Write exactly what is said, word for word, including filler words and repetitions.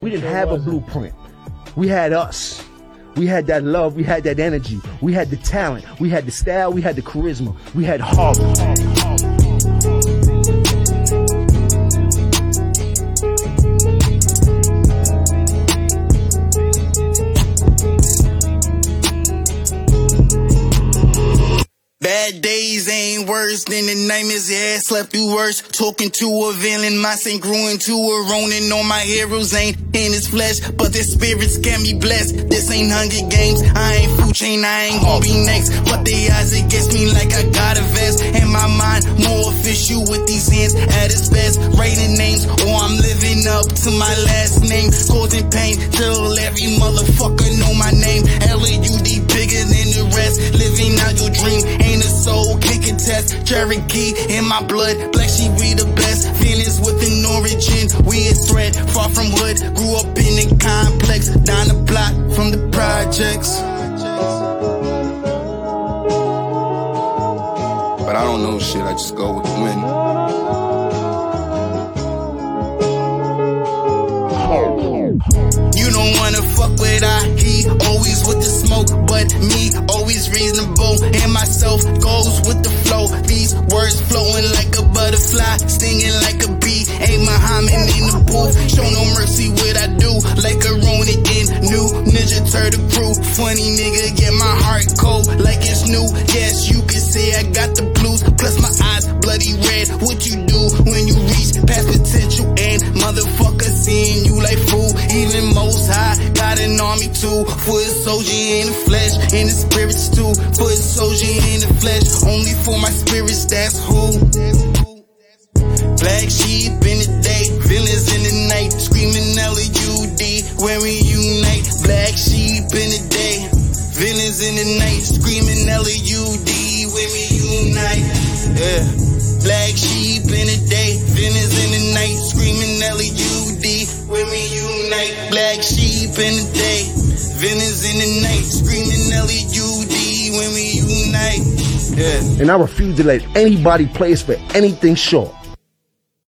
We didn't have a blueprint. We had us. We had that love. We had that energy. We had the talent. We had the style. We had the charisma. We had heart. Bad days ain't worse than the nightmares you had slept through worse. Talking to a villain, my saint grew into a Ronin. All my heroes ain't in his flesh, but their spirits can be blessed. This ain't Hunger Games, I ain't food chain, I ain't gonna be next. But they eyes against me like I got a vest. In my mind, more official with these hands at its best. Writing names, or I'm living up to my last name. Causing pain till every motherfucker know my name. L A U D bigger than the rest. Living out your dream. Ain't a soul, can't contest. Cherokee in my blood, black sheep, we the best. Feelings with an origin, we a threat. Far from hood, grew up in a complex. Down the block from the projects. But I don't know shit, I just go with the wind. You don't wanna fuck with I, he always with the smoke, but me always reasonable, and myself goes with the flow. These words flowing like a butterfly, stinging like a bee. Ain't Muhammad in the booth, show no mercy what I do, like a Ronin in new Ninja Turtle crew. Funny nigga, get my heart cold like it's new. Yes, you can say I got the blues, plus my eyes bloody red. What you do when you reach past potential and motherfucker seeing you like fool. Even Most High got an army too, for a soldier in the flesh, and the spirits too, for a soldier in the flesh, only for my spirits, that's who. Black sheep in the day, villains in the night, screaming L A U D when we unite. Black sheep in the day, villains in the night, screaming L A U D when we unite. Yeah. Black sheep in the day, villains in the night, screaming L A U D when we unite. Black sheep in the day, villains in the night, screaming L A U D when we unite. Yeah. And I refuse to let anybody play us for anything short.